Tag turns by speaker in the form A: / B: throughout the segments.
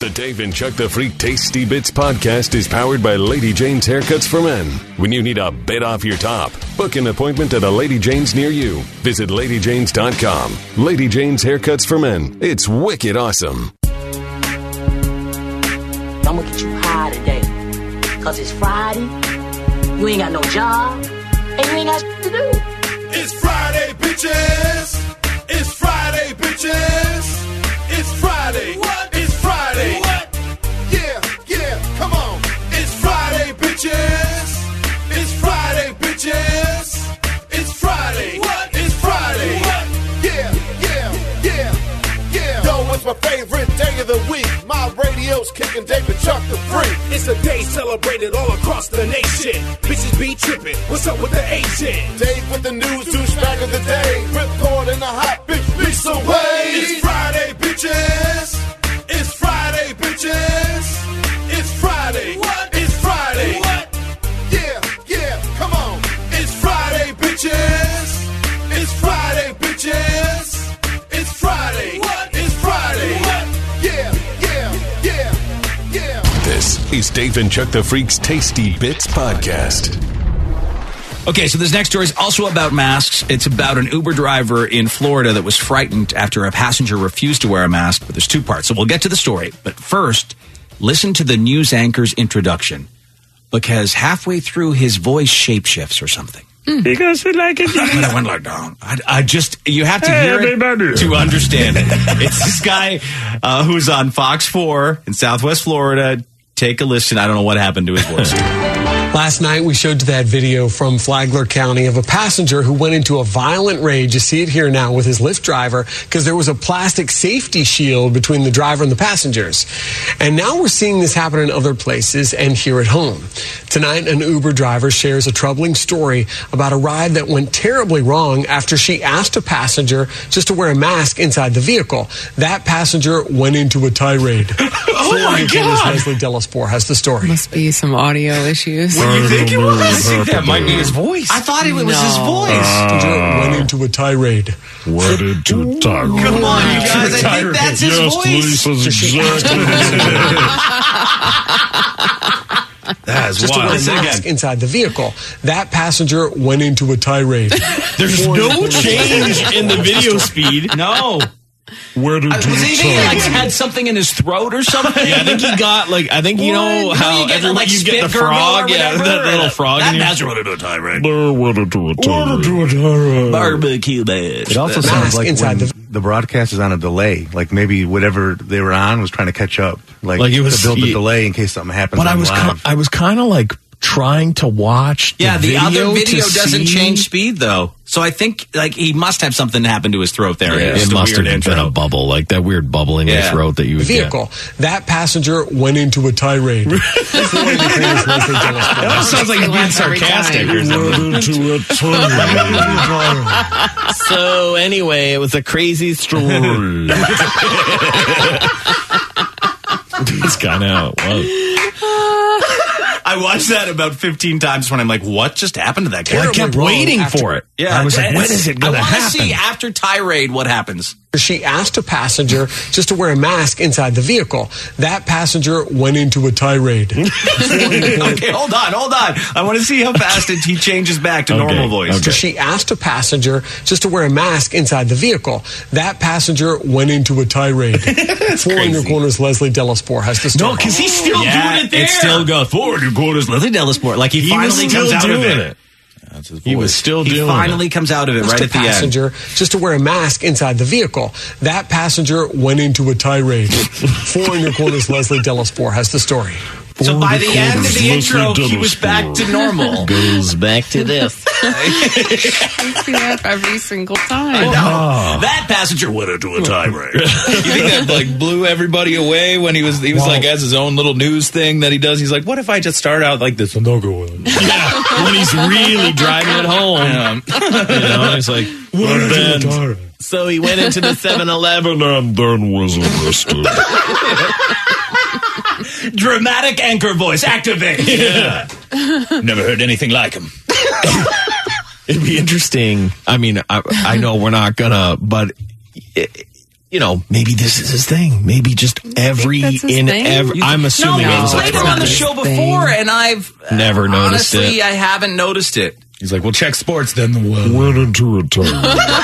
A: The Dave and Chuck the Freak Tasty Bits podcast is powered by Lady Jane's Haircuts for Men. When you need a bit off your top, book an appointment at a Lady Jane's near you. Visit LadyJanes.com. Lady Jane's Haircuts for Men. It's wicked awesome.
B: I'm gonna get you high today. Cause it's Friday, you ain't got no job, and you ain't got shit to do.
C: It's Friday, bitches! It's Friday, bitches! It's Friday! What? It's Friday! What? Yeah, come on! It's Friday, bitches! It's Friday, bitches! It's Friday! What? It's Friday! What? Yeah! Yo, it's my favorite day of the week. My radio's kicking Dave and Chuck the Freak. It's a day celebrated all across the nation. Bitches be tripping. What's up with the agent? Dave with the news, douchebag of the day. Ripcord in the hot bitch beats away. It's Friday, bitches. It's Friday, bitches. It's Friday. What? It's Friday. What? Yeah, come on. It's Friday, bitches. It's Friday, bitches. It's Friday. What? It's Friday. What? Yeah.
A: This is Dave and Chuck the Freak's Tasty Bits podcast.
D: Okay, so this next story is also about masks. It's about an Uber driver in Florida that was frightened after a passenger refused to wear a mask, but there's two parts. So we'll get to the story. But first, listen to the news anchor's introduction, because halfway through his voice shapeshifts or something.
E: Because we like it.
D: I went like down. You have to hear it to understand it. It's this guy who's on Fox 4 in Southwest Florida. Take a listen. I don't know what happened to his voice.
F: Last night, we showed that video from Flagler County of a passenger who went into a violent rage. You see it here now with his Lyft driver because there was a plastic safety shield between the driver and the passengers. And now we're seeing this happen in other places and here at home. Tonight, an Uber driver shares a troubling story about a ride that went terribly wrong after she asked a passenger just to wear a mask inside the vehicle. That passenger went into a tirade.
D: Oh, my God!
F: Leslie Delaspore has the story.
G: Must be some audio issues.
D: What do you think it was? I think that might be his voice. I thought it was his voice.
F: Went into a tirade.
E: Went into a tirade.
D: Come on, you guys. I think that's his voice. That is
F: just
D: wild.
F: to wear a mask inside the vehicle. That passenger went into a tirade.
E: There's no change in the video speed.
D: No.
E: Where did
D: Was he had something in his throat or something?
E: Yeah, I think he got you know how everyone you get the frog, that little frog.
D: That passenger went into a tirade.
E: Went into a tirade.
D: Barbecue bash.
H: It also sounds like when the broadcast is on a delay, like maybe whatever they were on was trying to catch up, like it was to build the delay in case something happens.
E: But I was kind of like trying to watch.
D: The other video doesn't change speed though, so I think he must have something happen to his throot there.
E: Yeah, it must have been a bubble, like that weird bubble in your throat that you would
F: vehicle.
E: Get.
F: That passenger went into a tirade.
E: That almost sounds like you're being sarcastic or something. So anyway, it was a crazy story. That's kind of how it was.
D: I watched that about 15 times when I'm like, what just happened to that guy?
E: I kept waiting for it.
D: Yeah,
E: I was like, when is it going to happen?
D: I want to see after tirade what happens.
F: She asked a passenger just to wear a mask inside the vehicle. That passenger went into a tirade.
D: Okay, hold on. I want to see how fast he changes back to normal voice.
F: Okay. She asked a passenger just to wear a mask inside the vehicle. That passenger went into a tirade. Four in your corners, Leslie Delaspore has the story.
D: No, because he's still doing it there.
E: It still goes forward. Your quarters, Leslie Delaspore. Like he finally comes out of it.
H: He was still doing it.
D: He finally comes out of it right at the
F: passenger just to wear a mask inside the vehicle. That passenger went into a tirade. Four in your corners, Leslie Delaspore has the story.
D: So by the end of the intro, he was back to normal.
E: Goes back to this.
G: I see that every single time.
D: That passenger went into a tirade.
I: You think that blew everybody away when he was has his own little news thing that he does? He's like, what if I just start out like this and they'll go in?
E: Yeah, when he's really driving it home. He's like, so he went into the 7-Eleven and then was arrested.
D: Dramatic anchor voice, activate.
I: Yeah. Never heard anything like him.
E: It'd be interesting. I mean, I know we're not gonna, but maybe this is his thing. Maybe just I'm assuming
D: he's played him on the show before, and I've
E: never noticed it.
D: Honestly, I haven't noticed it.
I: He's like, well, check sports, then the world.
E: Went into retirement.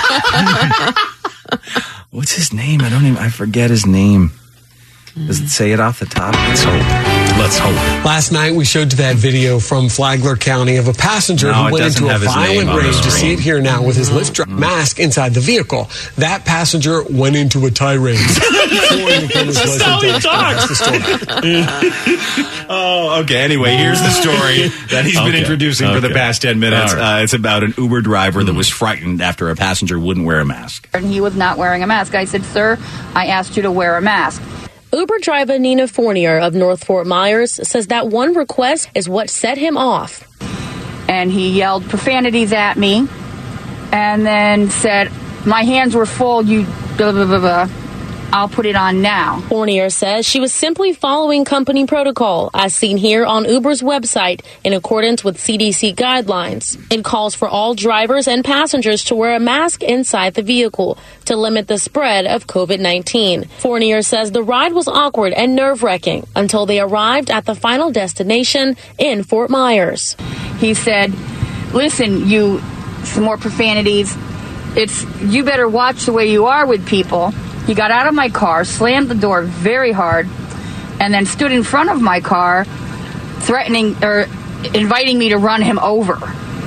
D: What's his name? I forget his name. Does it say it off the top? Let's hope.
F: Last night, we showed you that video from Flagler County of a passenger who went into a violent rage. You see it here now with his Lyft mask inside the vehicle. That passenger went into a tirade.
E: That's how he talks.
D: Oh, okay. Anyway, here's the story that he's been introducing for the past 10 minutes. Right. It's about an Uber driver that was frightened after a passenger wouldn't wear a mask.
J: And he was not wearing a mask. I said, sir, I asked you to wear a mask.
K: Uber driver Nina Fournier of North Fort Myers says that one request is what set him off.
J: And he yelled profanities at me and then said, my hands were full, you blah, blah, blah, blah. I'll put it on now.
K: Fournier says she was simply following company protocol, as seen here on Uber's website, in accordance with CDC guidelines. It calls for all drivers and passengers to wear a mask inside the vehicle to limit the spread of COVID-19. Fournier says the ride was awkward and nerve-wracking until they arrived at the final destination in Fort Myers.
J: He said, listen, some more profanities. You better watch the way you are with people. He got out of my car, slammed the door very hard, and then stood in front of my car, threatening or inviting me to run him over.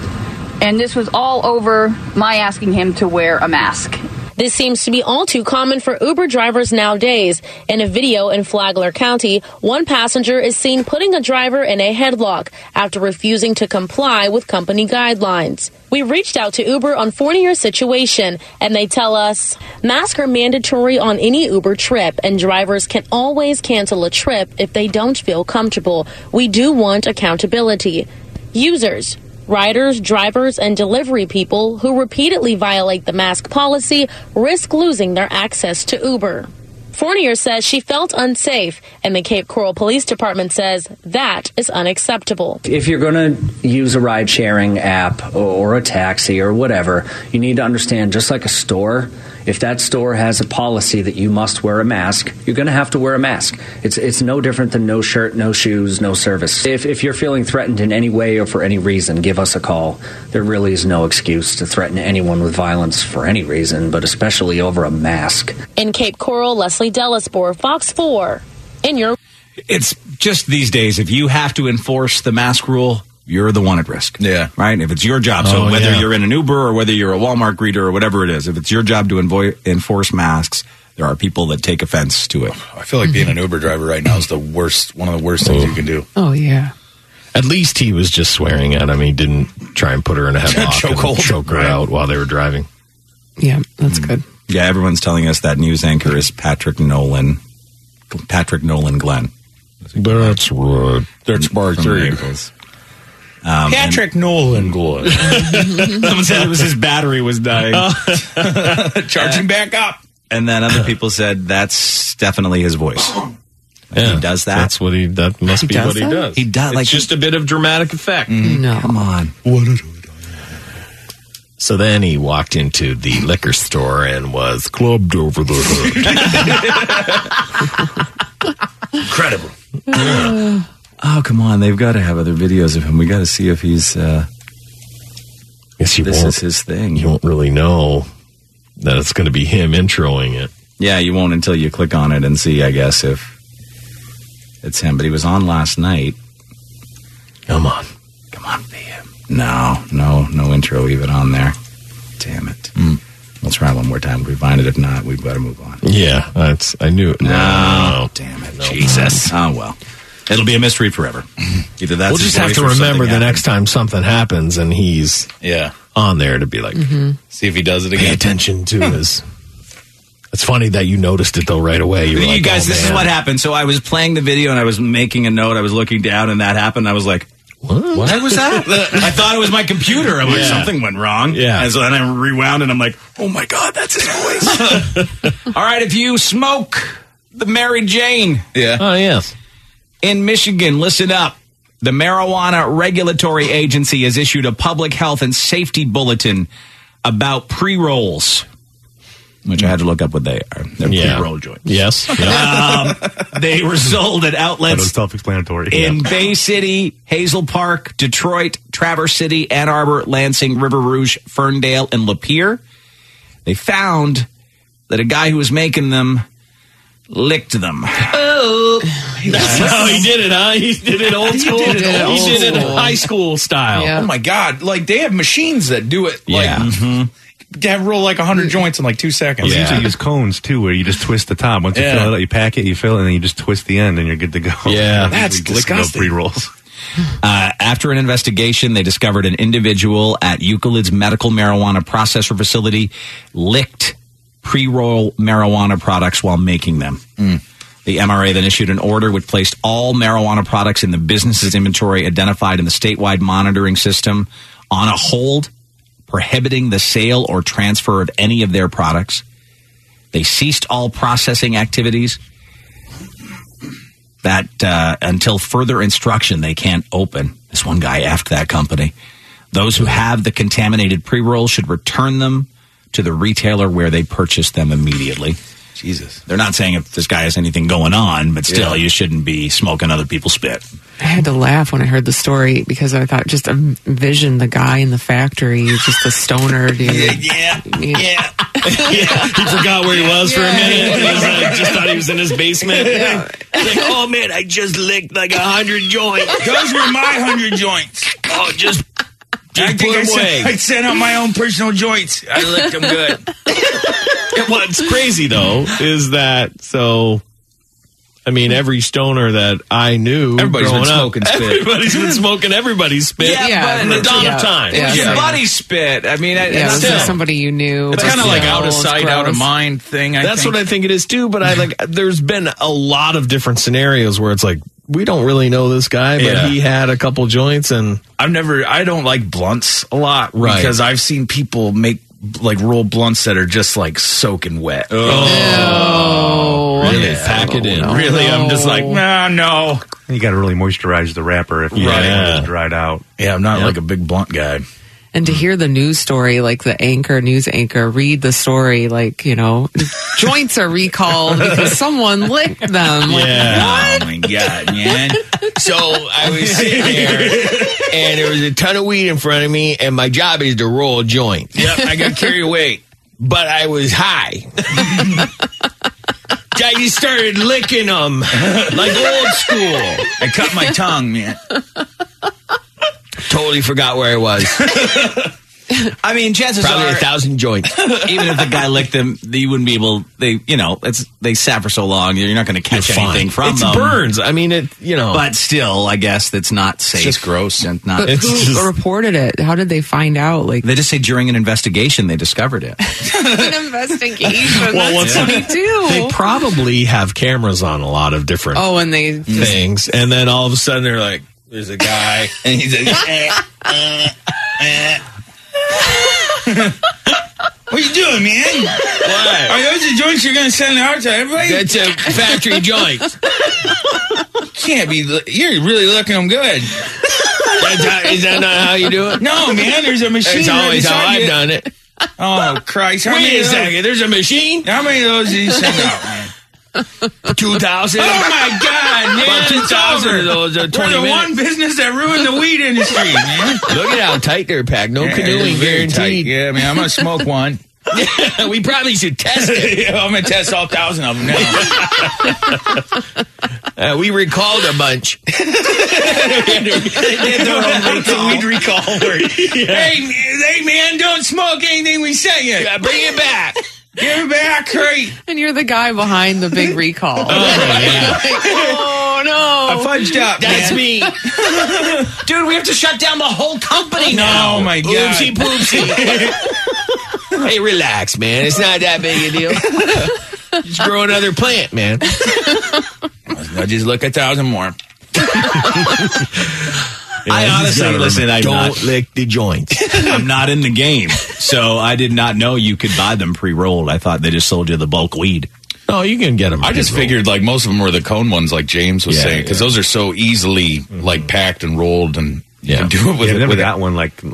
J: And this was all over my asking him to wear a mask.
K: This seems to be all too common for Uber drivers nowadays. In a video in Flagler County, one passenger is seen putting a driver in a headlock after refusing to comply with company guidelines. We reached out to Uber on Fournier's situation, and they tell us masks are mandatory on any Uber trip, and drivers can always cancel a trip if they don't feel comfortable. We do want accountability. Users, riders, drivers, and delivery people who repeatedly violate the mask policy risk losing their access to Uber. Fournier says she felt unsafe, and the Cape Coral Police Department says that is unacceptable.
L: If you're going to use a ride-sharing app or a taxi or whatever, you need to understand, just like a store, if that store has a policy that you must wear a mask, you're going to have to wear a mask. It's no different than no shirt, no shoes, no service. If you're feeling threatened in any way or for any reason, give us a call. There really is no excuse to threaten anyone with violence for any reason, but especially over a mask.
K: In Cape Coral, Leslie Delaspore, Fox 4.
D: It's just these days, if you have to enforce the mask rule, you're the one at risk.
I: Yeah.
D: Right? If it's your job. So whether you're in an Uber or whether you're a Walmart greeter or whatever it is, if it's your job to enforce masks, there are people that take offense to it.
I: I feel like being an Uber driver right now is one of the worst things you can do.
G: Oh, yeah.
E: At least he was just swearing at him. He didn't try and put her in a headlock and choke her out while they were driving.
G: Yeah, that's good.
D: Yeah, everyone's telling us that news anchor is Patrick Nolan Glenn.
E: That's right.
I: That's Mark 3. Patrick Nolan Glenn.
D: Someone said it was his battery was dying.
I: Charging back up.
D: And then other people said that's definitely his voice.
E: Yeah,
D: he does that.
E: That must be what he does.
D: He does.
E: It's just a bit of dramatic effect.
G: No.
D: Come on.
E: So then he walked into the liquor store and was clubbed over the hood.
I: Incredible.
D: Oh, come on. They've got to have other videos of him. We got to see if he's... this is his thing.
E: You won't really know that it's going to be him introing it.
D: Yeah, you won't until you click on it and see, I guess, if it's him. But he was on last night.
E: Come on,
D: be him. No intro even on there. Damn it. We'll try one more time if we find it. If not, we've got to move on.
E: Yeah, I knew it.
D: No. Damn it. Jesus. Oh, well. It'll be a mystery forever. Either that's
E: we'll just have to remember the next time something happens and he's on there to be like,
I: see if he does it again.
E: Pay attention to his... It's funny that you noticed it, though, right away. You were like,
D: guys, this is what happened. So I was playing the video, and I was making a note. I was looking down, and that happened. I was like, what was that? I thought it was my computer. I'm like, something went wrong.
E: Yeah.
D: And so then I rewound, and I'm like, oh, my God, that's his voice. All right, if you smoke the Mary Jane.
I: Yeah.
E: Oh, yes.
D: In Michigan, listen up. The Marijuana Regulatory Agency has issued a public health and safety bulletin about pre-rolls. which I had to look up what they are. They're pre-roll joints.
E: Yes.
D: They were sold at
H: But it was
D: outlets
H: self-explanatory.
D: in Bay City, Hazel Park, Detroit, Traverse City, Ann Arbor, Lansing, River Rouge, Ferndale, and Lapeer. They found that a guy who was making them licked them.
E: Oh, that's how he did it, huh? He did it old school. He did it high school style.
I: Yeah. Oh my God! Like they have machines that do it. Like, they roll like 100 joints in like 2 seconds.
H: They usually use cones too, where you just twist the top. Once you fill it out, you pack it, you fill it, and then you just twist the end, and you're good to go.
E: Yeah,
I: that's disgusting.
H: Pre-rolls.
D: After an investigation, they discovered an individual at Euclid's medical marijuana processor facility licked pre-roll marijuana products while making them. The MRA then issued an order which placed all marijuana products in the business's inventory identified in the statewide monitoring system on a hold, prohibiting the sale or transfer of any of their products. They ceased all processing activities that until further instruction they can't open. This one guy effed that company. Those who have the contaminated pre-rolls should return them to the retailer where they purchased them immediately.
I: Jesus.
D: They're not saying if this guy has anything going on, but still, you shouldn't be smoking other people's spit.
G: I had to laugh when I heard the story because I thought, just envision the guy in the factory, just a stoner dude.
I: Yeah.
E: He forgot where he was for a minute. He was just thought he was in his basement. Like, oh man, I just licked like 100 joints.
I: Those were my 100 joints.
E: Oh, just
I: I
E: put
I: think
E: them away.
I: I sent out my own personal joints. I licked them good.
E: What's crazy though is that every stoner that I knew,
I: everybody's been smoking spit.
E: Everybody's been smoking everybody's spit.
G: Yeah,
E: from the dawn of time.
D: It was your buddy's spit. I mean,
G: this is somebody you knew.
I: It's kind of like out of sight, out of mind thing.
E: That's what I think it is too. But there's been a lot of different scenarios where it's like, we don't really know this guy, but he had a couple joints, and
I: I don't like blunts a lot, because I've seen people make roll blunts that are just like soaking wet.
E: Really pack it in.
I: Really, I'm just like, no.
H: You got to really moisturize the wrapper if it's dried out.
I: Yeah, I'm not like a big blunt guy.
G: And to hear the news story, like the news anchor, read the story, joints are recalled because someone licked them. What?
I: Oh my God, man.
E: So I was sitting there, and there was a ton of weed in front of me, and my job is to roll joints.
I: Yep, I got carried away.
E: But I was high. I just started licking them like old school.
I: I cut my tongue, man.
E: Totally forgot where I was.
D: I mean, chances
E: probably
D: are
E: 1,000 joints.
D: Even if the guy licked them, you wouldn't be able. They sat for so long. You're not going to catch anything from them.
E: It burns. I mean,
D: But still, I guess that's not safe.
I: It's just gross.
D: And not.
G: But who reported it? How did they find out?
D: They just say during an investigation they discovered it.
G: An investigation.
E: Well,
G: that's what they do.
E: They probably have cameras on a lot of different
G: and they
E: things, and then all of a sudden they're like, "There's a guy," and he's like,
I: What you doing, man?
E: What?
I: Are those the joints you're going to send out to everybody?
E: That's a factory joint.
I: Can't be. You're really looking them good.
E: Is that not how you do it?
I: No, man. There's a machine.
E: That's always how I've done it.
I: Oh, Christ.
E: Wait a second. There's a machine?
I: How many of those did you send out, man?
E: 2,000.
I: Oh my God, man!
E: About 2,000 of those are 20
I: We're the one business that ruined the weed industry, man.
E: Look at how tight they're packed. No canoeing guaranteed.
I: Yeah, man. I'm gonna smoke one.
E: We probably should test it.
I: I'm gonna test all 1,000 of them now.
E: We recalled a bunch. They did their own weed recall.
I: Hey, man! Don't smoke anything we sent you.
E: Bring it back.
I: Give it back, Crate.
G: And you're the guy behind the big recall. Oh, no.
I: I fudged up.
E: That's me.
D: Dude, we have to shut down the whole company now.
I: Oh, my God.
E: Oopsie poopsie. Hey, relax, man. It's not that big a deal. Just grow another plant, man.
I: I just look 1,000 more.
D: I honestly,
E: don't lick the joint.
D: I'm not in the game, so I did not know you could buy them pre-rolled. I thought they just sold you the bulk weed.
E: Oh, you can get them.
I: I just figured most of them were the cone ones, like James was saying, because those are so easily packed and rolled, and you can do it with.
H: I've never got one like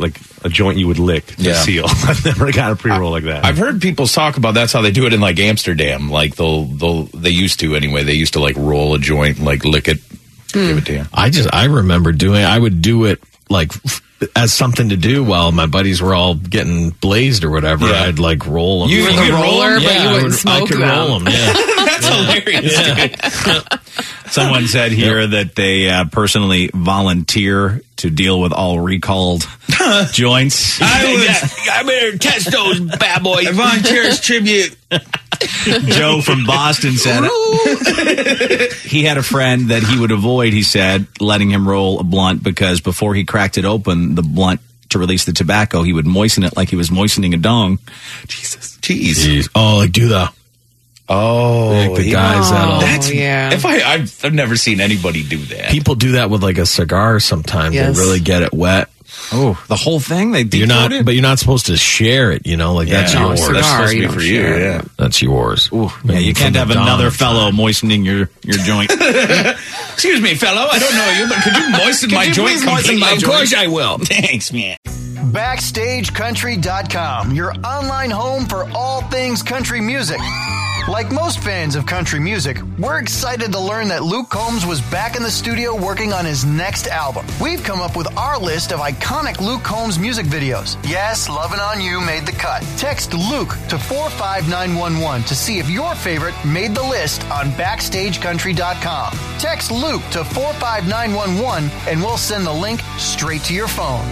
H: a joint you would lick to seal. I've never got a pre-roll like that.
I: I've heard people talk about that's how they do it in like Amsterdam. Like they used to anyway. They used to like roll a joint, like lick it, give it to you.
E: I remember I would do it like as something to do while my buddies were all getting blazed or whatever.
I: Yeah.
E: I'd like roll them.
G: You were the roller, but you wouldn't
E: I
G: smoke
E: could
G: them.
E: roll them. Yeah.
I: That's hilarious.
D: Someone said here that they personally volunteer to deal with all recalled joints.
I: I'm here to test those bad boys. I volunteer as tribute.
D: Joe from Boston said he had a friend that he would avoid, he said, letting him roll a blunt because before he cracked it open, the blunt to release the tobacco, he would moisten it like he was moistening a dong. Jesus.
I: Jeez.
E: Oh, like do the...
I: Oh,
E: the guys that'll...
I: I've never seen anybody do that.
E: People do that with like a cigar sometimes.
G: Yes.
E: They really get it wet.
D: Oh, the whole thing? They
E: You're not,
D: it?
E: but you're not supposed to share it, you know? Like, that's
G: No,
E: yours.
G: cigar,
I: That's supposed to
G: you
I: be
G: don't
I: for you,
G: share.
I: yeah.
E: That's yours.
D: Yeah, you can't have another fellow
E: time.
D: moistening your joint.
I: Excuse me, fellow. I don't know you, but could you moisten my joint?
D: Of course I will.
I: Thanks, man.
M: BackstageCountry.com, your online home for all things country music. Like most fans of country music, we're excited to learn that Luke Combs was back in the studio working on his next album. We've come up with our list of iconic Luke Combs music videos. Yes, Lovin' On You made the cut. Text Luke to 45911 to see if your favorite made the list on BackstageCountry.com. Text Luke to 45911 and we'll send the link straight to your phone.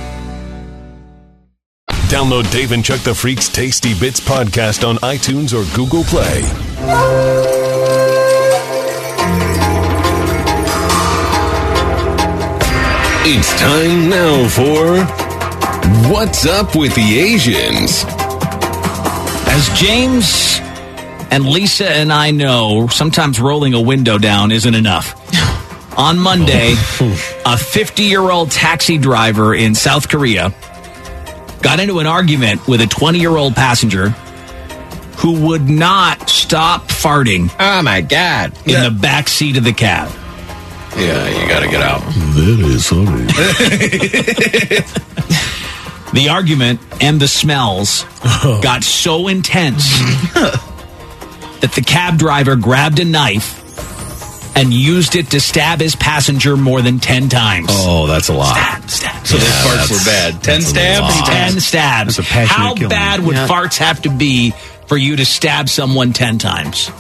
A: Download Dave and Chuck the Freak's Tasty Bits podcast on iTunes or Google Play. It's time now for What's Up with the Asians?
D: As James and Lisa and I know, sometimes rolling a window down isn't enough. On Monday, a 50-year-old taxi driver in South Korea got into an argument with a 20-year-old passenger who would not stop farting.
E: Oh, my God.
D: In the back seat of the cab.
I: Yeah, you got to get out.
E: That is funny.
D: The argument and the smells got so intense that the cab driver grabbed a knife and used it to stab his passenger more than 10 times.
E: Oh, that's a lot.
D: Stab.
I: So those farts were bad. 10 stabs?
D: 10 stabs.
H: That's a passionate
D: How
H: killing.
D: bad would farts have to be for you to stab someone 10 times?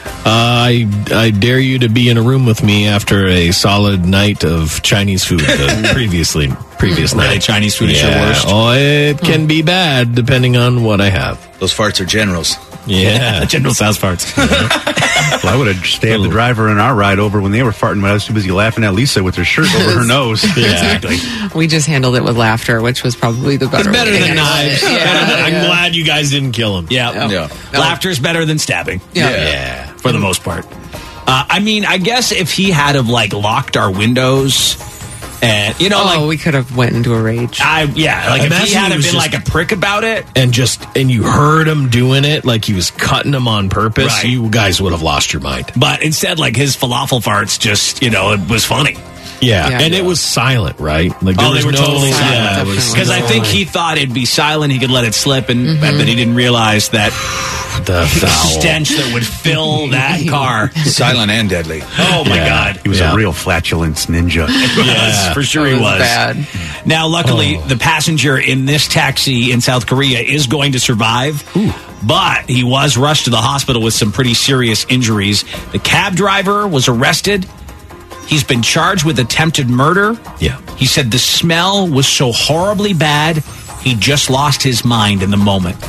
E: I dare you to be in a room with me after a solid night of Chinese food the previous night.
D: Really, Chinese food is your worst?
E: Oh, it can be bad depending on what I have.
I: Those farts are generals.
E: Yeah.
D: General Tso's farts.
H: Well, I would have stabbed the driver in our ride over when they were farting, but I was too busy laughing at Lisa with her shirt over her nose.
D: Exactly.
G: We just handled it with laughter, which was probably the better
E: It's better
G: way.
E: than knives. I'm
G: Yeah.
E: glad you guys didn't kill him.
D: Yeah. Laughter's better than stabbing.
G: Yeah.
D: For the most part. I mean, I guess if he had have like locked our windows and
G: we could have went into a rage.
D: if he
E: Imagine
D: had
E: he
D: have
E: was
D: been
E: just-
D: like a prick about it.
E: And you heard him doing it like he was cutting them on purpose,
D: Right.
E: you guys would have lost your mind.
D: But instead, like his falafel farts just, it was funny.
E: Yeah.
G: Yeah.
E: And it was silent, right? Like
D: They were totally
E: Yeah,
D: silent.
E: it was
D: Because I think he thought it'd be silent, he could let it slip, and but he didn't realize that
E: the
D: the
E: foul.
D: stench that would fill that car.
I: Silent and deadly.
D: Oh my God.
H: He was a real flatulence ninja.
D: Yes, for sure he was.
G: Bad.
D: Now, luckily, the passenger in this taxi in South Korea is going to survive. But he was rushed to the hospital with some pretty serious injuries. The cab driver was arrested. He's been charged with attempted murder.
E: Yeah.
D: He said the smell was so horribly bad, he just lost his mind in the moment.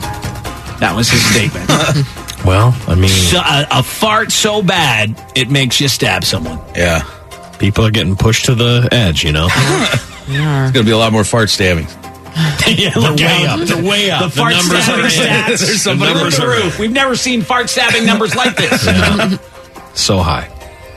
D: That was his statement.
E: Well, I mean,
D: So, a fart so bad, it makes you stab someone.
I: Yeah.
E: people are getting pushed to the edge, you know?
I: There's going to be a lot more fart stabbing.
D: Yeah,
E: They're way up. They're way up.
D: The fart
E: numbers
D: stabbing
E: are
D: stats.
I: There's some
D: The
I: numbers
D: numbers
I: are
D: are roof. We've never seen fart stabbing numbers like this.
E: Yeah. So high.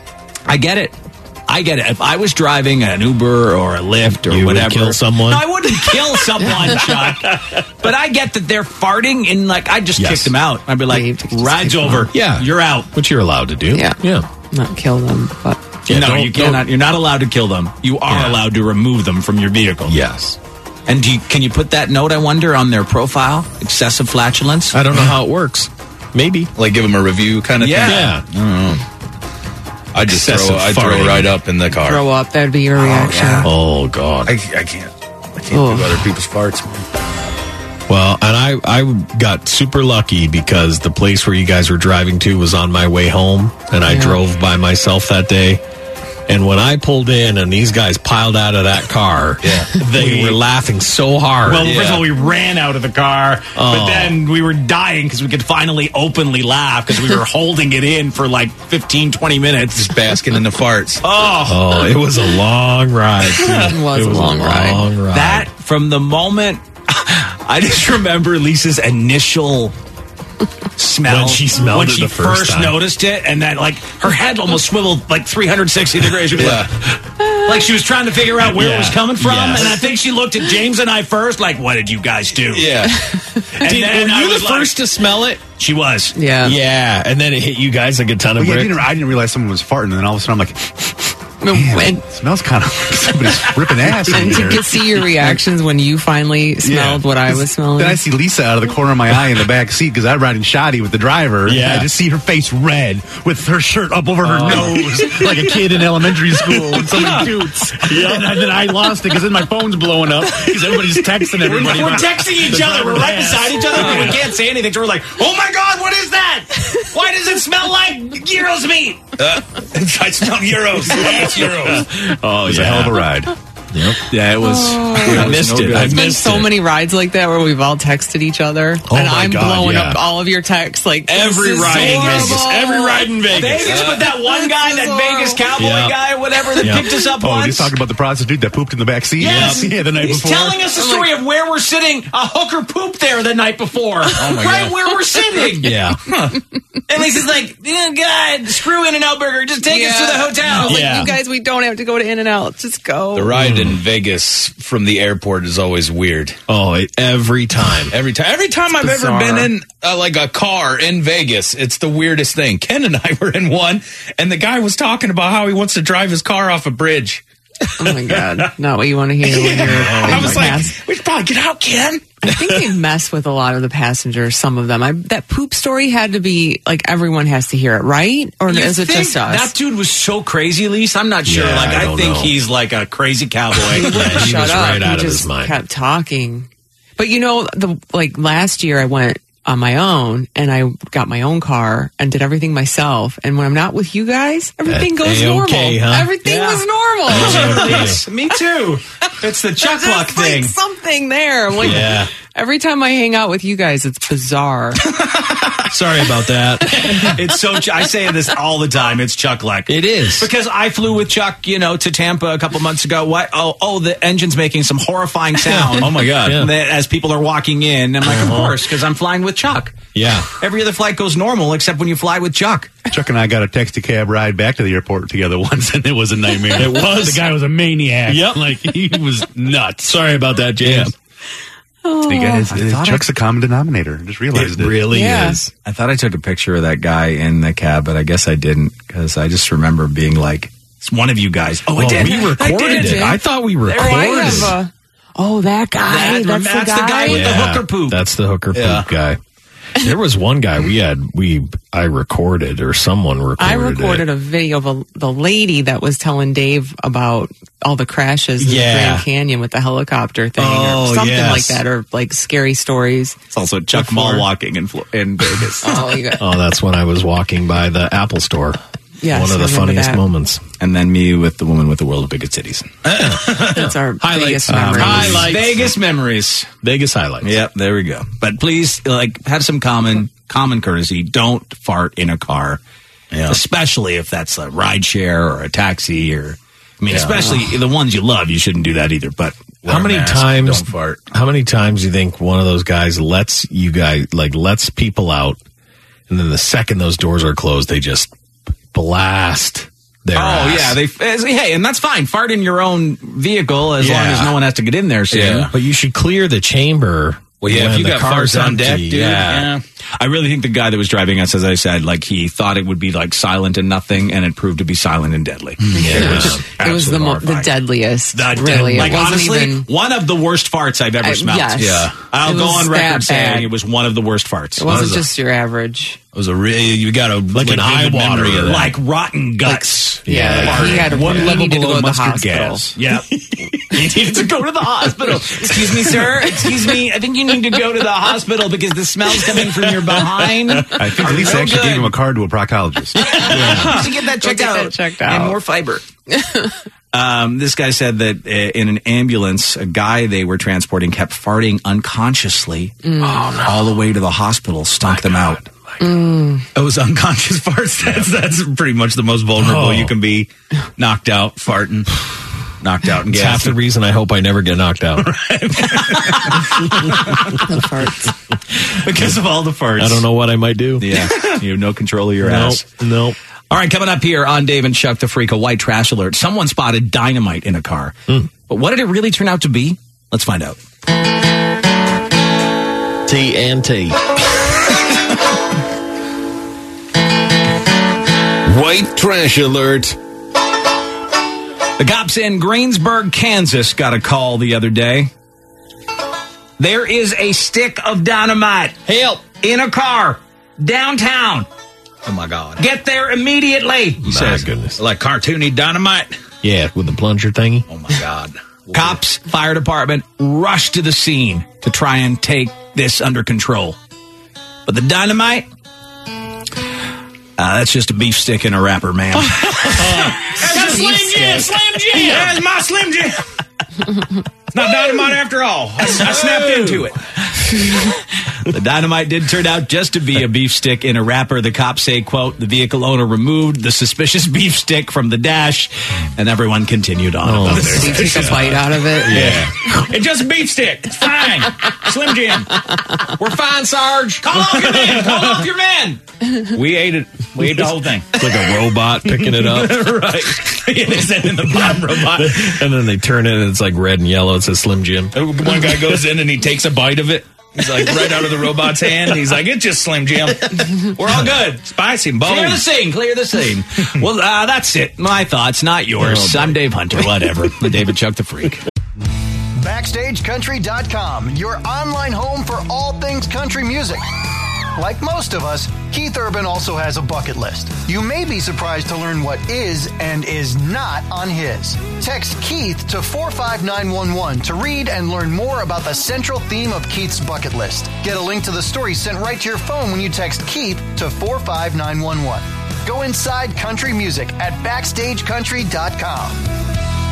D: I get it. If I was driving an Uber or a Lyft or
E: You would
D: whatever,
E: kill someone?
D: No, I wouldn't kill someone, Chuck. But I get that they're farting, and I just kick them out. I'd be like,
G: Yeah, you just
D: ride's
G: kick them
D: over.
G: out.
E: Yeah.
D: You're out.
E: Which you're allowed to do.
G: Yeah.
E: Yeah.
G: Not kill them, but
E: Yeah,
D: no,
E: don't-
D: you cannot. You're not allowed to kill them. You are
E: Yeah.
D: allowed to remove them from your vehicle.
E: Yes.
D: And can you put that note, I wonder, on their profile? Excessive flatulence?
E: I don't know how it works. Maybe.
I: Like give them a review kind of thing?
E: Yeah.
I: I don't know. I just throw right up in the car.
G: Throw up, that'd be your reaction.
E: Oh, God.
I: I can't do other people's farts.
E: Well, and I got super lucky because the place where you guys were driving to was on my way home, and I drove by myself that day. And when I pulled in and these guys piled out of that car, they were laughing so hard.
D: Well, first of all, we ran out of the car, but then we were dying because we could finally openly laugh because we were holding it in for like 15, 20 minutes.
I: Just basking in the farts.
E: Oh, it was a long ride.
G: It was a long ride.
D: That, from the moment, I just remember Lisa's initial smell
E: when she smelled
D: when
E: it
D: she
E: the first time.
D: noticed it, and then like her head almost swiveled like 360 degrees. She was like she was trying to figure out where it was coming from, and I think she looked at James and I first, like, "What did you guys do?"
E: Yeah.
D: And then
E: were you
D: was
E: the first to smell it?
D: She was.
E: Yeah, and then it hit you guys like a ton of bricks.
H: I didn't realize someone was farting, and then all of a sudden I'm like, man, it smells kind of like somebody's ripping ass in
G: And
H: here.
G: to see your reactions when you finally smelled what I was smelling.
H: Then I see Lisa out of the corner of my eye in the back seat because I'm riding shoddy with the driver.
E: Yeah.
H: And I just see her face red with her shirt up over her nose like a kid in elementary school when somebody shoots. And then I lost it because then my phone's blowing up because everybody's texting everybody.
D: We're texting each other. We're right beside each other, but we can't say anything. So we're like, "Oh my God, what is that? Why does it smell like gyros meat?"
I: I smell gyros. Euros.
H: Oh, it was a hell of a ride.
E: Yep.
D: Yeah, it was.
E: I missed it.
G: There's been so many rides like that where we've all texted each other, and I'm blowing up all of your texts. Like
E: every ride in Vegas. Every ride in Vegas.
D: But that one guy, that Vegas cowboy guy, whatever, that picked us up once.
H: He's talking about the prostitute that pooped in the back seat.
D: Yes.
H: Yeah, the night
D: He's
H: before.
D: telling us the story of where we're sitting. A hooker pooped there the night before.
I: Oh my
D: right
I: God.
D: where we're sitting.
E: Yeah.
D: And Lisa's like, God, screw In-N-Out Burger. Just take us to the hotel.
G: Like, you guys, we don't have to go to In-N-Out. Just go.
I: The ride in Vegas from the airport is always weird.
E: Oh, every time.
I: Every time I've ever been in like a car in Vegas, it's the weirdest thing. Ken and I were in one, and the guy was talking about how he wants to drive his car off a bridge.
G: Oh my God. Not what you want to hear when you're
I: I was like, we should probably get out, Ken.
G: I think they mess with a lot of the passengers, some of them. That poop story had to be, like, everyone has to hear it, right? Or is it just us?
D: That dude was so crazy, Lise. I'm not sure.
E: Yeah,
D: like, I think
E: know.
D: he's like a crazy cowboy.
G: He wouldn't
E: he
G: shut
E: was
G: up.
E: right out
G: He
E: of
G: just
E: his mind.
G: kept talking. But you know, last year I went on my own and I got my own car and did everything myself. And when I'm not with you guys, everything goes normal.
E: huh?
G: Everything was normal.
D: Yes, me too. It's the Chuck Luck thing.
G: Like something there. I'm like, every time I hang out with you guys, it's bizarre.
E: Sorry about that.
D: It's so. I say this all the time. It's Chuck Luck.
E: It is.
D: Because I flew with Chuck, to Tampa a couple months ago. What? Oh, the engine's making some horrifying sound.
I: Oh my God!
D: As people are walking in, I'm like, of course, because I'm flying with Chuck.
E: Yeah.
D: Every other flight goes normal except when you fly with Chuck.
H: Chuck and I got a taxi cab ride back to the airport together once, and it was a nightmare.
E: It was.
H: The guy was a maniac.
E: Yep.
H: Like, he was nuts.
E: Sorry about that, James.
H: Chuck's a common denominator. I just realized it.
E: Really is.
D: I thought I took a picture of that guy in the cab, but I guess I didn't because I just remember being like, it's one of you guys. Oh, I did.
E: We recorded it. I thought we recorded it.
G: That guy. That's the guy
D: with the hooker poop.
E: That's the hooker poop guy. There was one guy I recorded, or someone recorded.
G: I recorded a video of the lady that was telling Dave about all the crashes in the Grand Canyon with the helicopter thing, or something like that, or like scary stories.
D: It's also Chuck Mall walking in Vegas.
E: That's when I was walking by the Apple store.
G: Yes,
E: one of the funniest moments.
D: And then me with the woman with the world of biggest titties.
G: That's our Vegas memories.
D: Vegas memories.
E: Vegas highlights.
D: Yep, there we go. But please, have some common courtesy. Don't fart in a car, especially if that's a ride share or a taxi, or especially the ones you love. You shouldn't do that either. But
E: how many times? Don't fart. How many times do you think one of those guys lets people out, and then the second those doors are closed, they just blast their ass.
D: Hey, and that's fine. Fart in your own vehicle as long as no one has to get in there soon.
E: Yeah. But you should clear the chamber
I: Well, yeah, if you got farts on deck, dude. Yeah.
D: I really think the guy that was driving us, as I said, like he thought it would be like silent and nothing, and it proved to be silent and deadly.
G: Yeah. It was the deadliest. Really,
D: like
G: it wasn't
D: honestly,
G: even
D: one of the worst farts I've ever smelled.
G: Yes.
D: Yeah, I'll go on record saying it was one of the worst farts.
G: It wasn't just your average.
I: It was you got a
D: like an eye water, like rotten guts.
G: He had
D: one
G: he
D: level
G: needed to
D: below
G: go to the
D: mustard
G: hospital.
D: gas. Yeah, he needed to go to the hospital. Excuse me, sir. Excuse me. I think you need to go to the hospital because the smell's coming from your behind.
H: I think Lisa actually gave him a card to a proctologist.
D: You should get that checked out. And more fiber. This guy said that in an ambulance, a guy they were transporting kept farting unconsciously all the way to the hospital, stunk them out.
I: Those unconscious farts, that's pretty much the most vulnerable you can be. Knocked out, farting. Knocked out and
E: It's
I: gassed.
E: half the reason I hope I never get knocked out.
G: The farts.
D: Because of all the farts.
E: I don't know what I might do.
D: Yeah. You have no control of your ass.
E: Nope.
D: All right, coming up here on Dave and Chuck the Freak, a white trash alert. Someone spotted dynamite in a car. But what did it really turn out to be? Let's find out.
E: TNT.
A: White trash alert.
D: The cops in Greensburg, Kansas got a call the other day. There is a stick of dynamite.
I: Help!
D: In a car downtown.
I: Oh my God!
D: Get there immediately.
I: He says,
E: goodness.
I: Like cartoony dynamite.
E: Yeah, with the plunger thingy.
I: Oh my God!
D: Cops, fire department rushed to the scene to try and take this under control. But the dynamite, that's just a beef stick in a wrapper, man.
I: That's a Slim Jim! Slim Jim! That's my Slim Jim! It's not dynamite after all. I snapped into it.
D: The dynamite did turn out just to be a beef stick in a wrapper. The cops say, quote, the vehicle owner removed the suspicious beef stick from the dash, and everyone continued on about their
G: Did you take a bite out of it?
D: Yeah.
I: It's just a beef stick. It's fine. Slim Jim.
D: We're fine, Sarge. Call off your man. Call off your man.
I: We ate it. We ate the whole thing.
E: It's like a robot picking it up.
I: Right. Yeah, they sent in the bomb robot.
E: And then they turn it and it's like red and yellow. It says Slim Jim.
I: One guy goes in and he takes a bite of it. He's like right out of the robot's hand. He's like, it's just Slim Jim. We're all good. Spicy and bold.
D: Clear the scene. Clear the scene. Well, that's it. My thoughts, not yours. I'm Dave Hunter. Whatever. The David Chuck the Freak.
M: BackstageCountry.com, your online home for all things country music. Like most of us, Keith Urban also has a bucket list. You may be surprised to learn what is and is not on his. Text Keith to 45911 to read and learn more about the central theme of Keith's bucket list. Get a link to the story sent right to your phone when you text Keith to 45911. Go inside country music at BackstageCountry.com.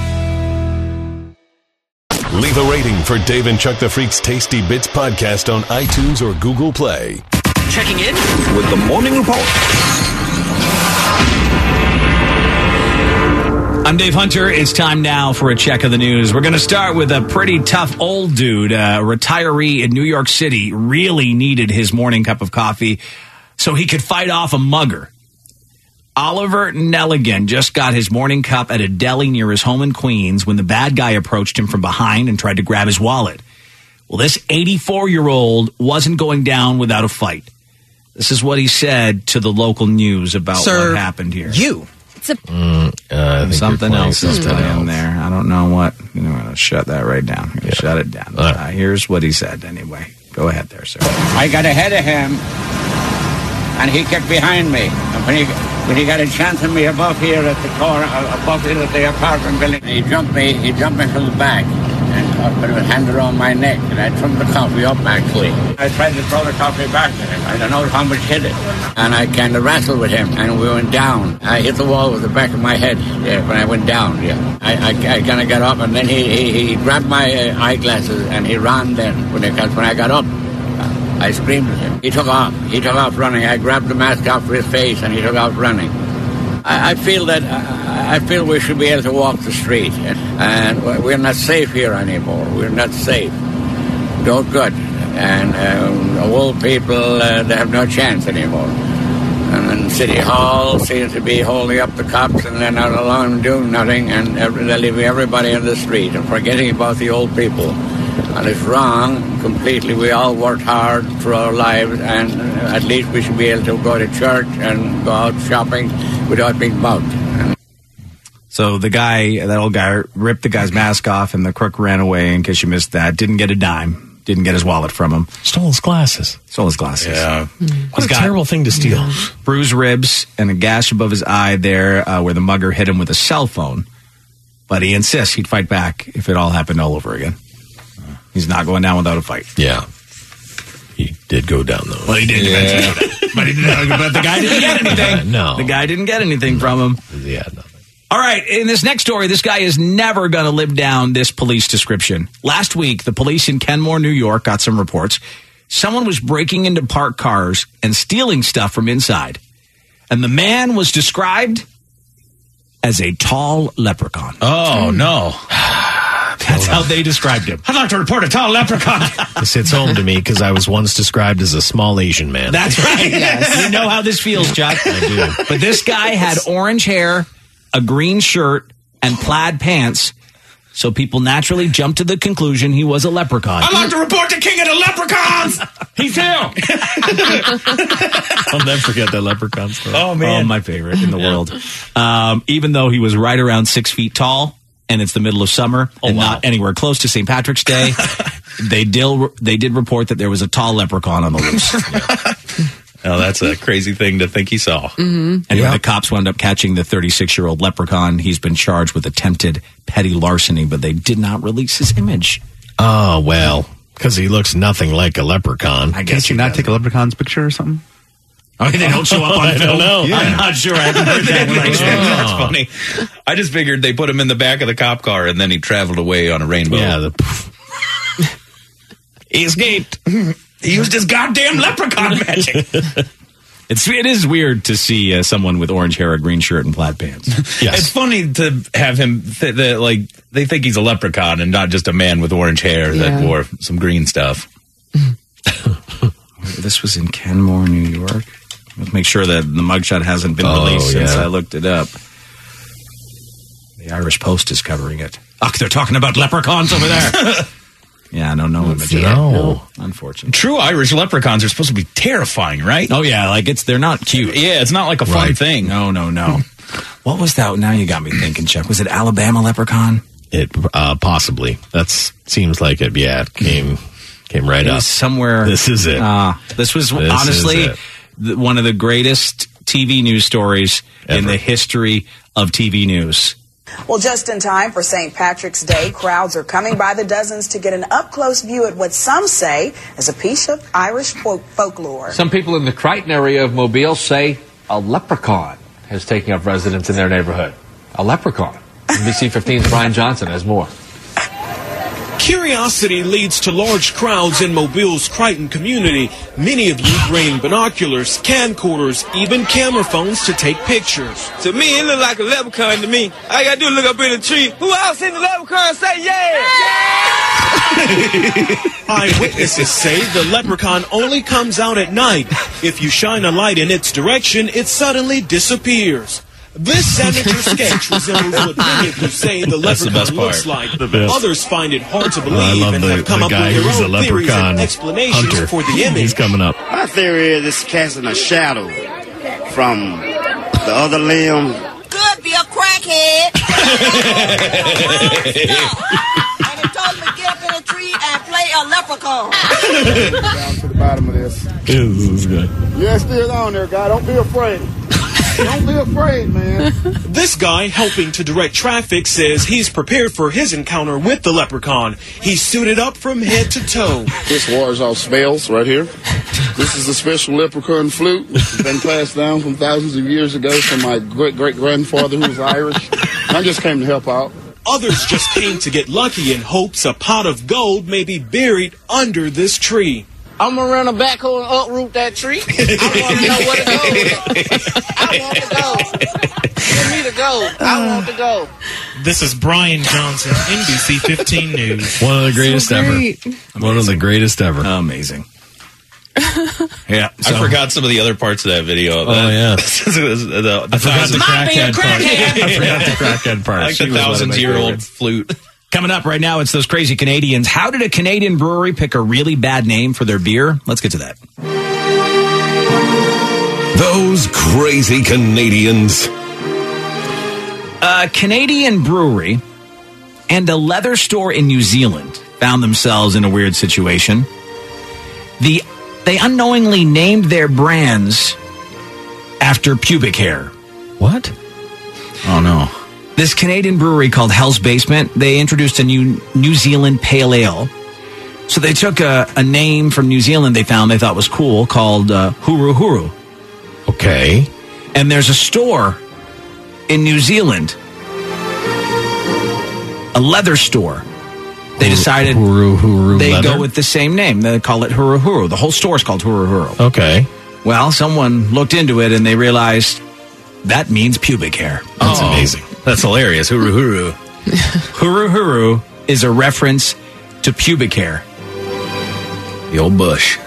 A: Leave a rating for Dave and Chuck the Freak's Tasty Bits podcast on iTunes or Google Play.
B: Checking in
A: with the Morning Report.
D: I'm Dave Hunter. It's time now for a check of the news. We're going to start with a pretty tough old dude. A retiree in New York City really needed his morning cup of coffee so he could fight off a mugger. Oliver Nelligan just got his morning cup at a deli near his home in Queens when the bad guy approached him from behind and tried to grab his wallet. Well, this 84-year-old wasn't going down without a fight. This is what he said to the local news about what happened here. Something else is playing there. I don't know what. I'm going to shut that right down. I'm going to shut it down. Here's what he said anyway. Go ahead there, sir.
N: I got ahead of him, and he kept behind me. And when he got a chance of me above here at the corner, above here at the apartment building, he jumped me from the back. And put his hand around my neck, and I turned the coffee up, actually. I tried to throw the coffee back to him. I don't know how much hit it. And I kind of wrestled with him, and we went down. I hit the wall with the back of my head when I went down, I kind of got up, and then he grabbed my eyeglasses, and he ran then. Because when I got up, I screamed at him. He took off. He took off running. I grabbed the mask off his face, and he took off running. I feel we should be able to walk the street, and we're not safe here anymore. We're not safe. No good. And old people, they have no chance anymore. And then City Hall seems to be holding up the cops, and they're not allowing them doing nothing, and they're leaving everybody on the street and forgetting about the old people. And it's wrong completely. We all worked hard through our lives, and at least we should be able to go to church and go out shopping without being mugged.
D: So that old guy, ripped the guy's mask off, and the crook ran away, in case you missed that. Didn't get a dime. Didn't get his wallet from him.
E: Stole his glasses.
D: Yeah.
E: What a terrible thing to steal.
D: Yeah. Bruised ribs and a gash above his eye there where the mugger hit him with a cell phone. But he insists he'd fight back if it all happened all over again. He's not going down without a fight.
E: Yeah. He did go down, though.
D: Well, he did eventually. But the guy didn't get anything.
E: No.
D: The guy didn't get anything from him.
E: He had nothing.
D: All right, in this next story, this guy is never going to live down this police description. Last week, the police in Kenmore, New York, got some reports. Someone was breaking into parked cars and stealing stuff from inside. And the man was described as a tall leprechaun.
I: Oh, no.
D: That's how they described him.
I: I'd like to report a tall leprechaun.
E: This hits home to me because I was once described as a small Asian man.
D: That's right. Yes. You know how this feels, Chuck.
E: I do.
D: But this guy had orange hair, a green shirt, and plaid pants, so people naturally jumped to the conclusion he was a leprechaun.
I: I'd like to report the king of the leprechauns. He's here.
E: I'll never forget that leprechaun story.
I: Oh, man.
D: Oh, my favorite in the world. Even though he was right around 6 feet tall, and it's the middle of summer, and not anywhere close to St. Patrick's Day, they did report that there was a tall leprechaun on the loose.
I: Oh, that's a crazy thing to think he saw.
G: Mm-hmm.
D: Anyway, the cops wound up catching the 36-year-old leprechaun. He's been charged with attempted petty larceny, but they did not release his image.
E: Oh, well, because he looks nothing like a leprechaun.
H: I guess you not take a leprechaun's picture or something?
D: Oh, they don't show up on film?
E: I don't know.
D: Yeah. I'm not sure. I haven't heard that.
I: That's funny. I just figured they put him in the back of the cop car, and then he traveled away on a rainbow.
E: Yeah,
I: he escaped. He used his goddamn leprechaun magic.
D: It is weird to see someone with orange hair, a green shirt, and plaid pants.
I: Yes. It's funny to have him, they think he's a leprechaun and not just a man with orange hair that wore some green stuff.
D: This was in Kenmore, New York. Let's make sure that the mugshot hasn't been released since I looked it up. The Irish Post is covering it. Oh, they're talking about leprechauns over there. Yeah, no image.
E: No.
D: Unfortunately.
I: True Irish leprechauns are supposed to be terrifying, right?
D: Oh, yeah, they're not cute.
I: Yeah, it's not like a fun thing.
D: No. What was that? Now you got me thinking, Chuck. Was it Alabama leprechaun?
E: It possibly. That seems like it. Yeah, it came right up.
D: Somewhere.
E: This is it.
D: This was honestly one of the greatest TV news stories in the history of TV news.
O: Well, just in time for St. Patrick's Day, crowds are coming by the dozens to get an up-close view at what some say is a piece of Irish folklore.
P: Some people in the Crichton area of Mobile say a leprechaun has taken up residence in their neighborhood. A leprechaun. NBC 15's Brian Johnson has more.
Q: Curiosity leads to large crowds in Mobile's Crichton community. Many of you bring binoculars, camcorders, even camera phones to take pictures.
R: To me, it look like a leprechaun to me. All I gotta do is look up in the tree. Who else in the leprechaun say yeah?
Q: Eyewitnesses say the leprechaun only comes out at night. If you shine a light in its direction, it suddenly disappears. This amateur sketch resembles what many of you say the leprechaun looks like. Others find it hard to believe and have come up with their own theories and explanations for the image.
E: He's coming up.
S: My theory is it's casting a shadow from the other limb.
T: Could be a crackhead. And it told me to get up in a tree and play a leprechaun.
U: Down to the bottom of this.
E: Ew, this is good.
U: Yeah, it's still on there, guy. Don't be afraid. Don't be afraid, man.
Q: This guy helping to direct traffic says he's prepared for his encounter with the leprechaun. He's suited up from head to toe.
U: This wars off spells right here. This is a special leprechaun flute. It's been passed down from thousands of years ago from my great-great-grandfather who was Irish. I just came to help out.
Q: Others just came to get lucky in hopes a pot of gold may be buried under this tree.
R: I'm gonna run a backhoe and uproot that tree. I want to know where to go. I want to go. Give me the gold. I want to go.
Q: This is Brian Johnson, NBC 15 News.
E: One of the greatest ever. One of the greatest ever.
D: Amazing. Yeah,
I: I forgot some of the other parts of that video.
E: Oh, yeah.
I: I forgot
E: the crackhead part. I forgot the crackhead part.
I: Like the 1,000-year-old flute.
D: Coming up right now, it's those crazy Canadians. How did a Canadian brewery pick a really bad name for their beer? Let's get to that.
A: Those crazy Canadians.
D: A Canadian brewery and a leather store in New Zealand found themselves in a weird situation. They unknowingly named their brands after pubic hair.
E: What?
D: Oh, no. This Canadian brewery called Hell's Basement, they introduced a New Zealand Pale Ale. So they took a name from New Zealand they thought was cool called Huru Huru.
E: Okay.
D: And there's a store in New Zealand, a leather store. They decided
E: Huru Huru
D: they
E: leather?
D: go with the same name. They call it Huru Huru. The whole store's called Huru Huru.
E: Okay.
D: Well, someone looked into it and they realized that means pubic hair.
E: That's amazing.
D: That's hilarious. Huru Huru. Huru Huru is a reference to pubic hair. The old bush.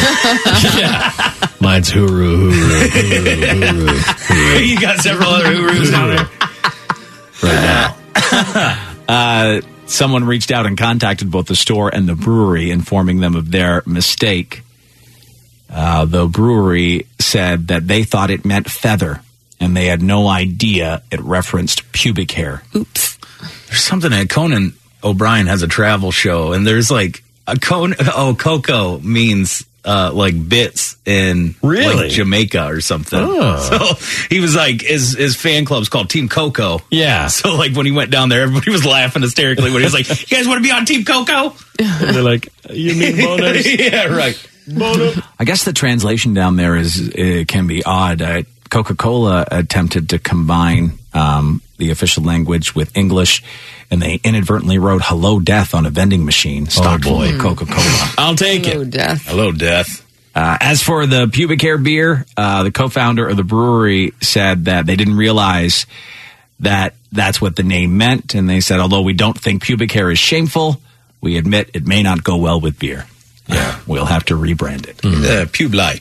E: Mine's Huru Huru.
D: You got several other Hurus down there. Right now. Someone reached out and contacted both the store and the brewery, informing them of their mistake. The brewery said that they thought it meant feather, and they had no idea it referenced pubic hair.
G: Oops.
I: There's something at Conan O'Brien has a travel show, and there's like a cocoa means like bits in like Jamaica or something. So he was like, his fan club's called Team Coco.
E: Yeah.
I: So like when he went down there, everybody was laughing hysterically when he was like, "You guys want to be on Team Coco?"
E: And they're like, "You mean boners?"
I: Yeah, right.
D: I guess the translation down there can be odd. Coca-Cola attempted to combine the official language with English, and they inadvertently wrote "Hello Death" on a vending machine stocked full of Coca-Cola.
I: I'll take
G: Hello,
I: it.
G: Death.
I: Hello, Death.
D: As for the pubic hair beer, the co-founder of the brewery said that they didn't realize that that's what the name meant, and they said, although we don't think pubic hair is shameful, we admit it may not go well with beer. Yeah, we'll have to rebrand it.
I: Pube Light.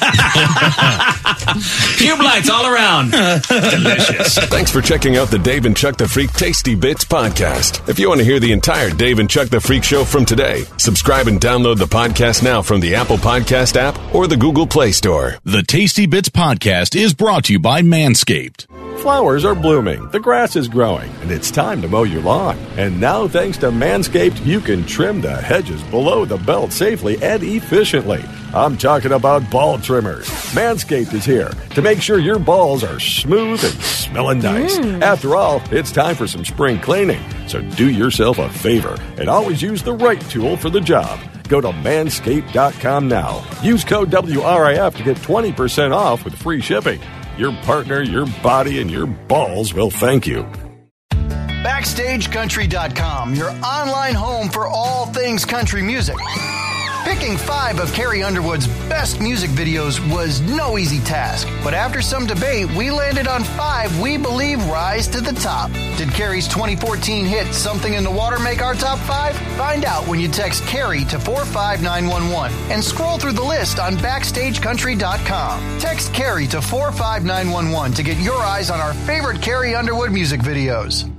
D: Pube Lights all around. Delicious.
A: Thanks for checking out the Dave and Chuck the Freak Tasty Bits podcast. If you want to hear the entire Dave and Chuck the Freak show from today, subscribe and download the podcast now from the Apple Podcast app or the Google Play Store.
C: The Tasty Bits podcast is brought to you by Manscaped.
V: Flowers are blooming, the grass is growing, and it's time to mow your lawn. And now, thanks to Manscaped, you can trim the hedges below the belt safely and efficiently. I'm talking about ball trimmers. Manscaped is here to make sure your balls are smooth and smelling nice. After all, it's time for some spring cleaning, so do yourself a favor and always use the right tool for the job. Go to manscaped.com now. Use code WRIF to get 20% off with free shipping. Your partner, your body, and your balls will thank you.
M: BackstageCountry.com, your online home for all things country music. Picking 5 of Carrie Underwood's best music videos was no easy task, but after some debate, we landed on 5 we believe rise to the top. Did Carrie's 2014 hit Something in the Water make our top 5? Find out when you text Carrie to 45911 and scroll through the list on BackstageCountry.com. Text Carrie to 45911 to get your eyes on our favorite Carrie Underwood music videos.